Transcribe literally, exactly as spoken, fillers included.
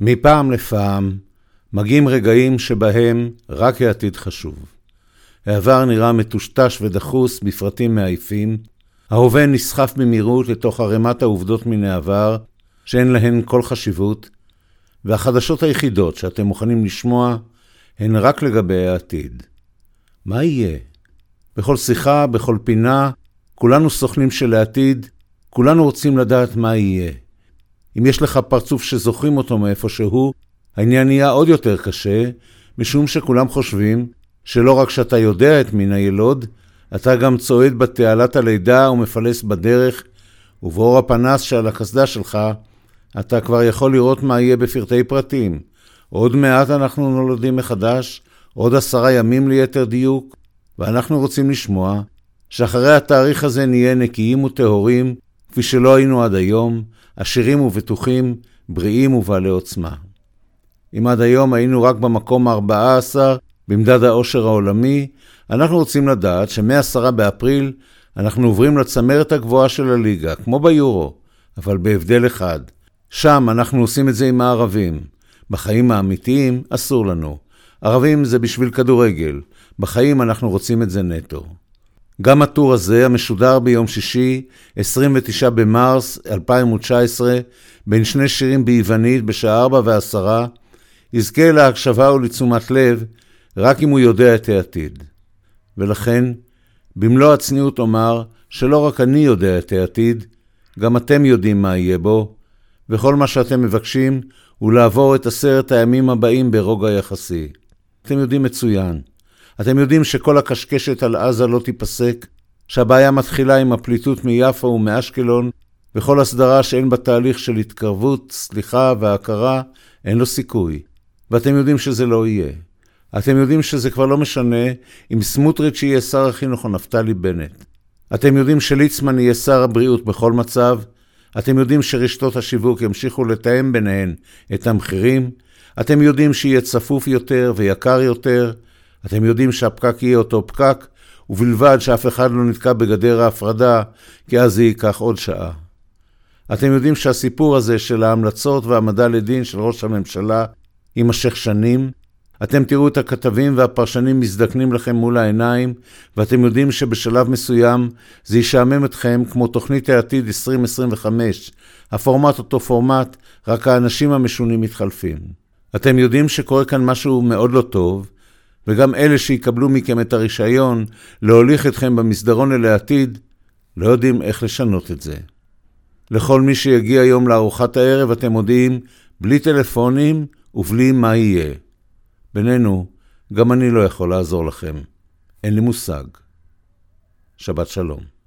מפעם לפעם מגיעים רגעים שבהם רק העתיד חשוב. העבר נראה מטושטש ודחוס בפרטים מעייפים, ההווה נסחף במהירות לתוך ערימת העובדות מן העבר שאין להן כל חשיבות, והחדשות היחידות שאתם מוכנים לשמוע הן רק לגבי העתיד. מה יהיה? בכל שיחה, בכל פינה, כולנו סוכנים של העתיד, כולנו רוצים לדעת מה יהיה. אם יש לך פרצוף שזוכרים אותו מאיפה שהוא, העניין נהיה עוד יותר קשה, משום שכולם חושבים שלא רק שאתה יודע את מין הילוד, אתה גם צועד בתעלת הלידה ומפלס בדרך, ובאור הפנס שעל הקסדה שלך, אתה כבר יכול לראות מה יהיה בפרטי פרטים. עוד מעט אנחנו נולדים מחדש, עוד עשרה ימים ליתר דיוק, ואנחנו רוצים לשמוע שאחרי התאריך הזה נהיה נקיים וטהורים, כפי שלא היינו עד היום, עשירים ובטוחים, בריאים ובעלי עוצמה. אם עד היום היינו רק במקום ה-ארבע עשרה במדד העושר העולמי, אנחנו רוצים לדעת שמ-עשרה באפריל אנחנו עוברים לצמרת הגבוהה של הליגה, כמו ביורו, אבל בהבדל אחד. שם אנחנו עושים את זה עם הערבים. בחיים האמיתיים אסור לנו. ערבים זה בשביל כדורגל. בחיים אנחנו רוצים את זה נטו. גם הטור הזה, המשודר ביום שישי, עשרים ותשעה במרס אלפיים תשע עשרה, בין שני שירים ביוונית בשעה ארבע ועשרה, יזכה להקשבה ולתשומת לב רק אם הוא יודע את העתיד. ולכן, במלוא הצניעות אומר שלא רק אני יודע את העתיד, גם אתם יודעים מה יהיה בו, וכל מה שאתם מבקשים הוא לעבור את עשרת הימים הבאים ברוגע יחסי. אתם יודעים מצוין. אתם יודעים שכל הקשקשת על עזה לא תיפסק, שהבעיה מתחילה עם הפליטות מיפו ומאשקלון, וכל הסדרה שאין בתהליך של התקרבות, סליחה והכרה, אין לו סיכוי. ואתם יודעים שזה לא יהיה. אתם יודעים שזה כבר לא משנה אם סמוטריץ' יהיה שר החינוך או נפתלי בנט. אתם יודעים שליצמן יהיה שר הבריאות בכל מצב. אתם יודעים שרשתות השיווק ימשיכו לתאם ביניהן את המחירים. אתם יודעים שיהיה צפוף יותר ויקר יותר. אתם יודעים שהפקק יהיה אותו פקק, ובלבד שאף אחד לא נתקע בגדר ההפרדה, כי אז זה ייקח עוד שעה. אתם יודעים שהסיפור הזה של ההמלצות והעמדה לדין של ראש הממשלה יימשך שנים. אתם תראו את הכתבים והפרשנים מזדקנים לכם מול העיניים, ואתם יודעים שבשלב מסוים זה ישעמם אתכם כמו תוכנית העתיד עשרים עשרים וחמש. הפורמט אותו פורמט, רק האנשים המשונים מתחלפים. אתם יודעים שקורה כאן משהו מאוד לא טוב, וגם אלה שיקבלו מכם את הרישיון להוליך אתכם במסדרון אל העתיד, לא יודעים איך לשנות את זה. לכל מי שיגיע היום לארוחת הערב אתם מודיעים בלי טלפונים ובלי מה יהיה. בינינו, גם אני לא יכול לעזור לכם. אין לי מושג. שבת שלום.